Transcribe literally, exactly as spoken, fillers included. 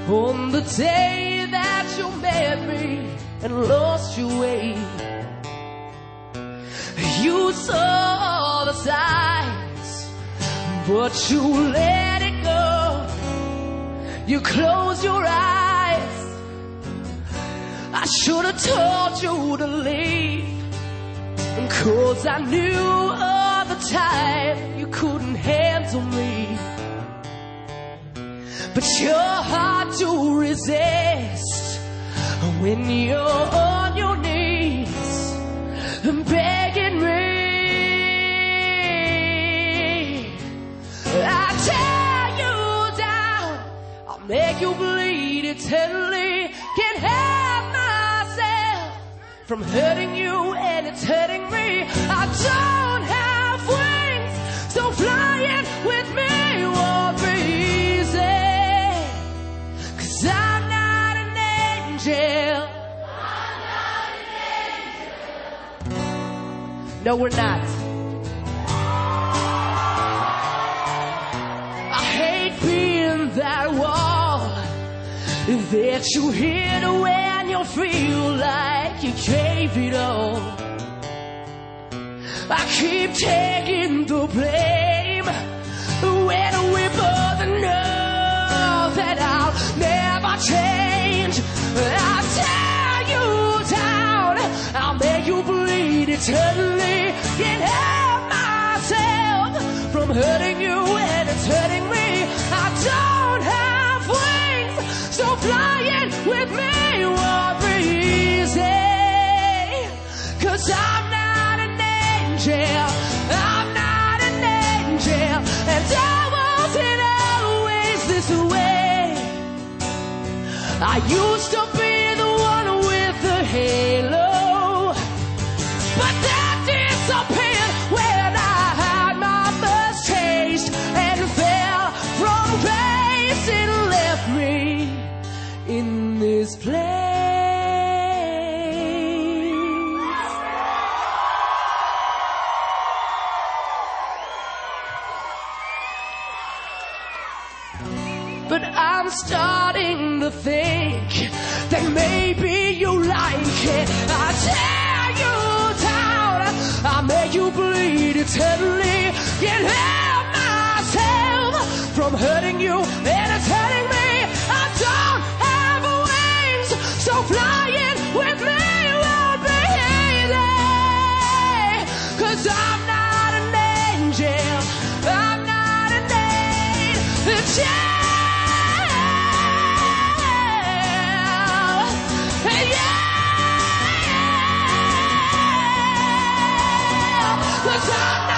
On the day that you met me and lost your way, you saw the signs, but you let it go. You closed your eyes. I should have told you to leave, 'cause I knew all the time you couldn't handle me. But you're hard to resist when you're on your knees begging me. I tear you down, I'll make you bleed eternally. Can't help myself from hurting you, and it's hurting me. I don't have wings, so flying with me won't be easy. I'm not an angel. I'm not an angel. No, we're not. I hate being that wall that you hit when you feel like you gave it all. I keep taking the blame when we both know that I'll never change. I'll tear you down, I'll make you bleed eternally. Can't help myself from hurting you, and it's hurting me. I don't have wings, so flying with me won't be easy. 'Cause I'm not an angel, I'm not an angel, and I wasn't always this way. I used to be the one with the halo, but that disappeared when I had my first taste and fell from grace and left me in this place. But I'm starting to think that maybe you like it. I tear you down, I make you bleed eternally. Can't help myself from hurting you, and it's hurting me. I don't have wings, so flying with me won't be easy. 'Cause I'm not an angel, I'm not an angel. Cause I'm